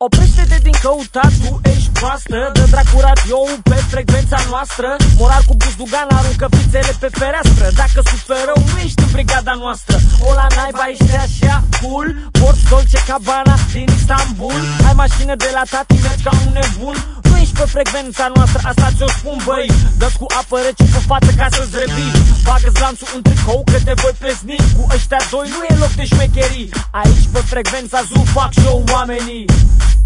Oprește-te din căutat, tu ești proastă. Dă dracu radio pe frecvența noastră. Morar cu buzdugan, aruncă fițele pe fereastră. Dacă suferi rău, nu ești în brigada noastră. O la naiba, ești așa cool. Porți Dolce Gabbana din Istanbul. Ai mașină de la tati, mergi ca un nebun. Nu ești pe frecvența noastră, asta ți-o spun, băi. Dă-ți cu apă rece pe față ca să-ți revii. Bagă-ți lanțul în tricou că te voi plesni. Cu ăștia doi nu e loc de șmecherii. Aici pe frecvența Zoo fac show oamenii.